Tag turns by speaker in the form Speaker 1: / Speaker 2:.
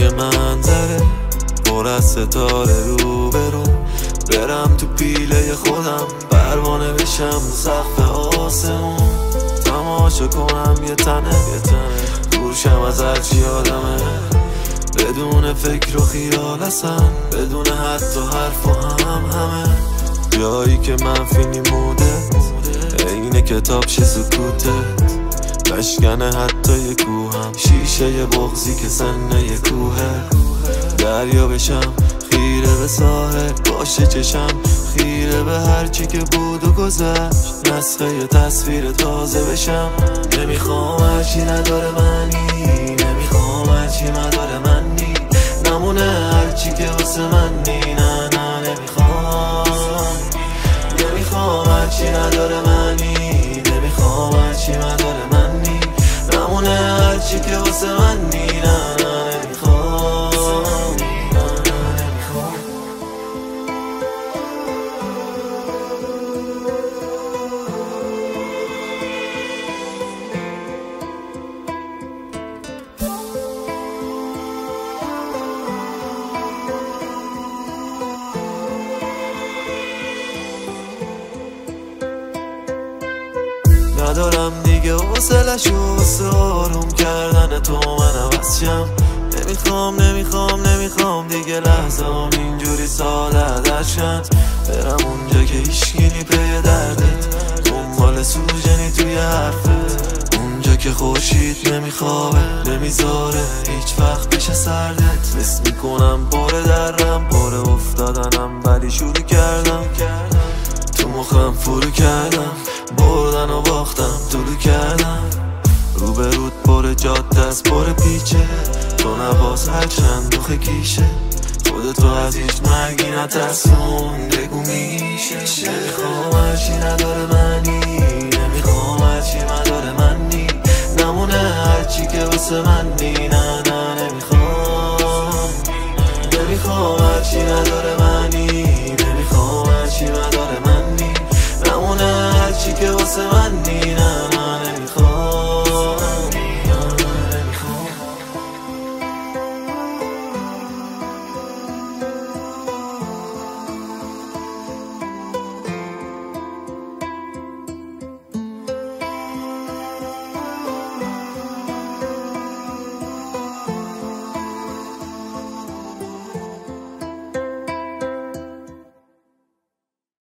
Speaker 1: منظره پر از ستاره رو برو برم تو پیله خودم پروانه بشم سقف آسمون تماشا کنم یه تنه دورشم از هرچی آدمه بدون فکر و خیال اصلا بدون حتی حرف و همه جایی که منفی نیمودت اینه کتاب شه سکوتت بشکنه حتی یه کوهم شیشه یه بغضی که سنه یه کوهه دریا بشم خیره به ساحل باشه چشم خیره به هرچی که بود و گذشت نسخه یه تصویر تازه بشم نمیخوام هرچی نداره معنی نمیخوام هرچی نداره منی نمونه هرچی که واسه منی نه نمیخوام هرچی نداره معنی نمیخوام هرچی نداره منی نمونه هرچی که واسه منی نه نمیخوام ندارم دیگه حوصله‌شو واسه آروم کردن تو من عوض شم نمیخوام دیگه لحظه هم اینجوری ساده درشن برم اونجا که هیچگینی پی دردت دنبال سوژنی توی حرفت اونجا که خورشید نمیخوابه نمیذاره هیچ وقت بشه سردت حس میکنم پر درم پر افتادنم ولی شروع کردم تو مخم فرو کردم بردن و باختم طولو کردم رو به رود پر جاده از پر پیچه تو نباز هرچند دخه کیشه خودتو از هیچ مرگی نترسون بگو میشه نمیخوام هرچی نداره معنی نمیخوام هرچی نداره منی نمونه هرچی که واسه من